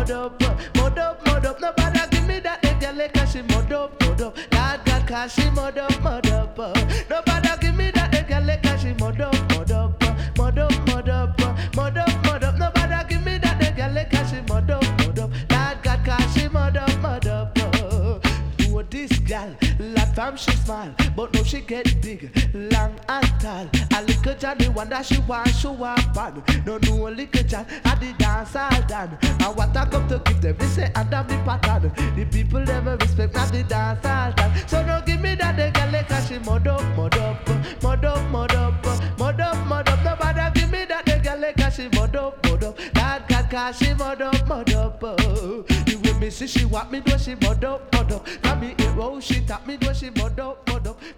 mud up. Nobody give me that the girl cause she mud up. Lord God, cause she mud up. Nobody give me that the girl cause she mud up. Nobody give me that the girl cause she mud up. Lord God, cause she mud up. Do this girl, last time she smile, but now she get big, long and tall. A little Johnny wonder she want show up on. No little John at the dance all done. And what I come to give them, they say under me pattern. The people never respect at the dance all done. So no give me that the girl cause she mud up. Nobody give me that the girl cause she mud up. That girl cause she mud up. The way me see she want me do she mud up. Come me hero she tap me do she mud up.